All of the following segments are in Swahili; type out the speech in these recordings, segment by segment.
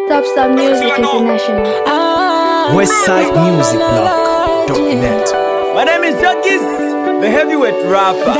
Top Star Music International. WestsideMusicBlog.net. My name is Juggies, the heavyweight rapper.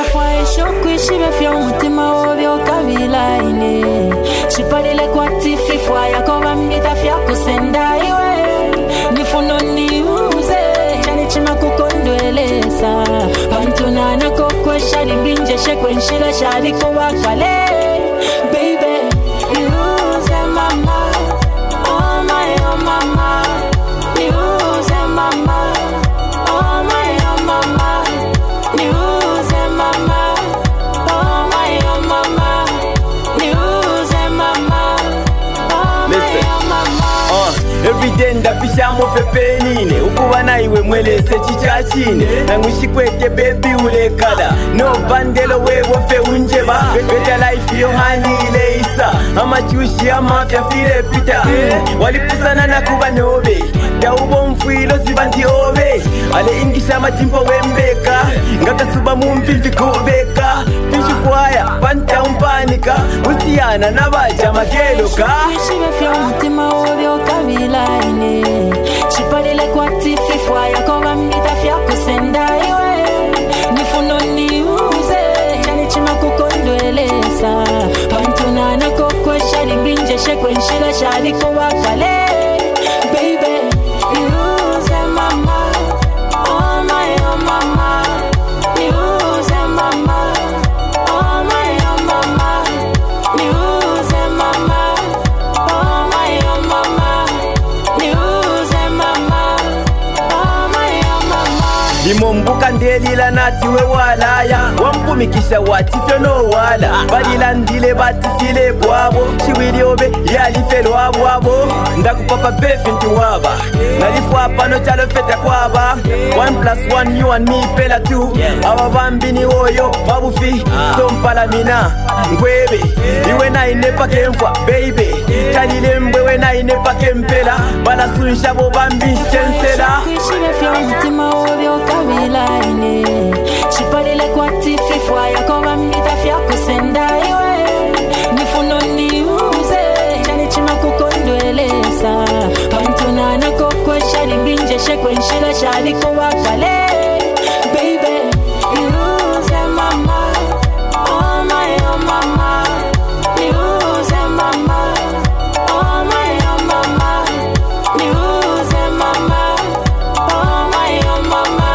Every day ndapisha mofe penine ukuwa na iwe mwelese chichachine nanguchikwete baby ulekala no bandelo wewofe unjeba better life yo handile isa amachushi amafya file pita walipusana na kuba nobe daubo mfwilo zibanti obe ale ingisha matimpo wembeka ngakasuba mumpifi kubeka fishu kwaya panta umpanika usiana na baja makeloka Chiparele kwa tifi fwa ya kwa mita fya kusenda iwe Nifuno ni uze Jani chima kukondwelesa Pantuna na kokwe shali binje shekwe nshila shali kwa wakale Baby, niuze mama Oh my oh mama Niuze mama Oh my oh mama Niuze mama Oh my oh mama Nimombuka ndelila nati we walaya wampumikisha watifyo no wala balila ndile batifile bwabo chiwiliobe yalifelo abwabo ndakupapa befi nti waba nalifwa pano chalo feta kwaba 1+1 you and me pela 2 aba bambini oyo babufi so mpala mina ngwebe iwe na inepa kemfwa baby kalile mbwewe na inepa kempela bala sunsha bo bambi chensela Chiparele kwa tifi fwa ya kwa mita fya kusenda iwe Nifuno ni uze Jani chima kukondwelesa Pantuna na kokwe shali binje shekwe nshila shali kwa wakale Baby, niuze mama Oh my oh mama Niuze mama Oh my oh mama Niuze mama Oh my oh mama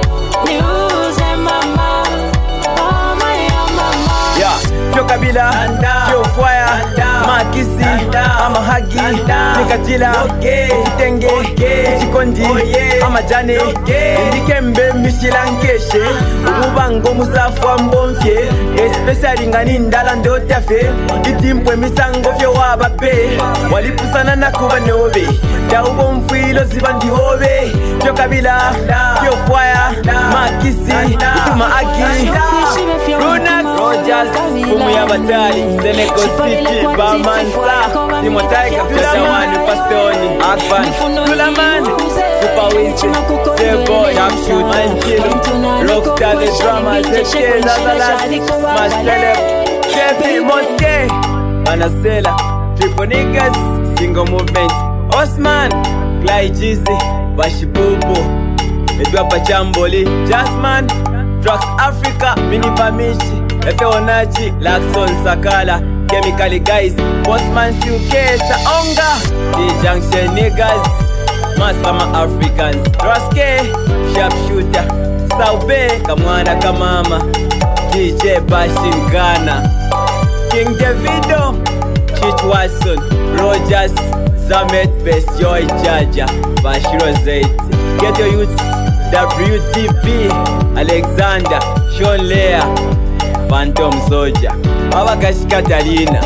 Kabila, Joe Fire, Makisi, Amahagi, Nikatila, Kitenge, Chikondi, Amajane, Ndikembe Mishilankeshe, Ubango Musafwa Mbonfye, especially Nganindala Ndotafe, Itimpwe Misango Fyo Wabape, Walipusana na kuba nobe, Daubo Mfwilo Zibandi Hove, Joe Kabila, Joe Fire, Makisi, Tumahagi, Runak, Rogers, Yabatari, Seneco City, Bamansa, Timotai, Kapitawani, Pastoni, Akban, Tulaman, Super Winston, Boy, Capshoot, Manchilo, Rockstar, the drama, Zeke, Zazalas, Marcelep, Kepi, Moske, Manasela, Triple Niggas, Single Movement, Osman, Clyde Jeezy, Bashibubu, Edward Pachamboli, Jasmine, Drugs Africa, Mini Pamishi, Efe Onachi, Lakson Sakala, Chemical Guys, Postman Suke, Taonga, D-Junction Niggas, Master Africans, Roske, Sharpshooter, Saube, Kamwana Kamama, DJ Bashing Ghana, King Davido, Chit Watson, Rogers, Zamet, Best Joy Jaja, Bashiro Zait, Get Your Youths, WTP, Alexander, Sean Lea, Phantom Soldier, Abakashi Catalina.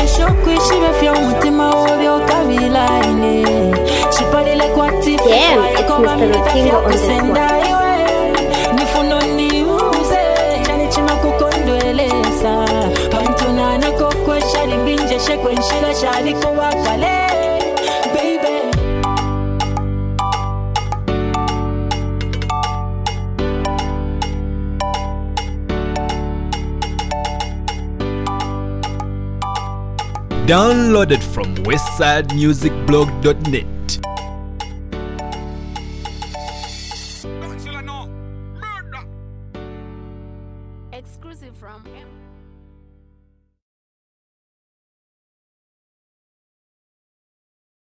Damn, it's Mr. Lutingo on this one. Downloaded from westsidemusicblog.net. Exclusive from